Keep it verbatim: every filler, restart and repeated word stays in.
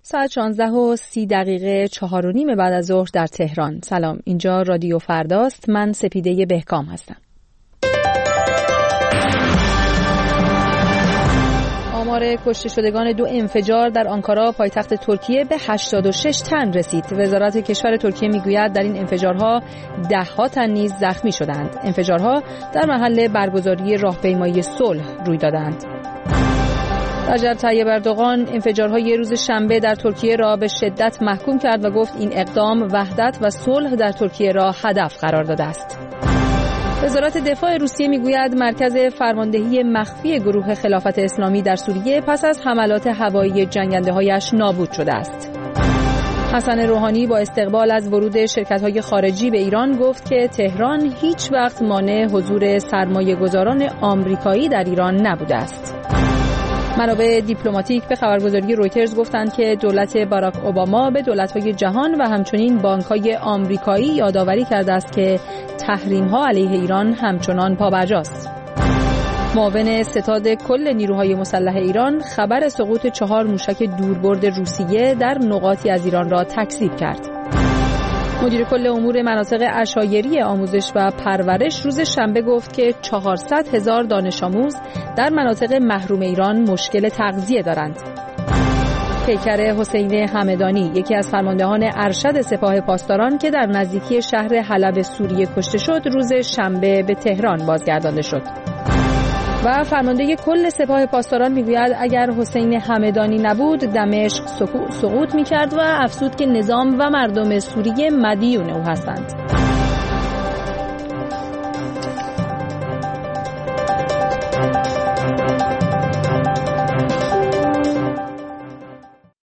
ساعت شانزده و سی دقیقه چهار و نیم بعد از ظهر در تهران. سلام، اینجا رادیو فرداست. من سپیده بهکام هستم. آمار کشته شدگان دو انفجار در آنکارا پایتخت ترکیه به هشتاد و شش تن رسید. وزارت کشور ترکیه میگوید در این انفجارها ده ها تن نیز زخمی شدند. انفجارها در محل برگزاری راهپیمایی صلح روی دادند. رجب طیب اردوغان انفجارهای روز شنبه در ترکیه را به شدت محکوم کرد و گفت این اقدام وحدت و صلح در ترکیه را هدف قرار داده است. وزارت دفاع روسیه میگوید مرکز فرماندهی مخفی گروه خلافت اسلامی در سوریه پس از حملات هوایی جنگنده‌هایش نابود شده است. حسن روحانی با استقبال از ورود شرکت‌های خارجی به ایران گفت که تهران هیچ وقت مانع حضور سرمایه‌گذاران آمریکایی در ایران نبوده است. منابع دیپلماتیک به خبرگزاری رویترز گفتند که دولت باراک اوباما به دولت‌های جهان و همچنین بانک‌های آمریکایی یادآوری کرده است که تحریم‌ها علیه ایران همچنان پابرجاست. معاون ستاد کل نیروهای مسلح ایران خبر سقوط چهار موشک دوربرد روسیه در نقاطی از ایران را تکذیب کرد. مدیر کل امور مناطق عشایری آموزش و پرورش روز شنبه گفت که چهارصد هزار دانش آموز در مناطق محروم ایران مشکل تغذیه دارند. پیکر حسین همدانی، یکی از فرماندهان ارشد سپاه پاسداران که در نزدیکی شهر حلب سوریه کشته شد، روز شنبه به تهران بازگردانده شد. و فرمانده کل سپاه پاسداران میگوید اگر حسین همدانی نبود دمشق سقوط میکرد و افزود که نظام و مردم سوریه مدیون او هستند.